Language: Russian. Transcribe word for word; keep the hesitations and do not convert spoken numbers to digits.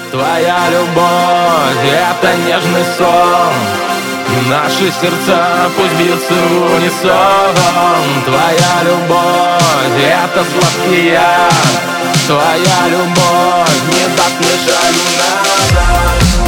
Твоя любовь — это нежный сон. Наши сердца пусть бьются в унисон. Твоя любовь — это сладкий яд. Твоя любовь не даст мне шагу назад.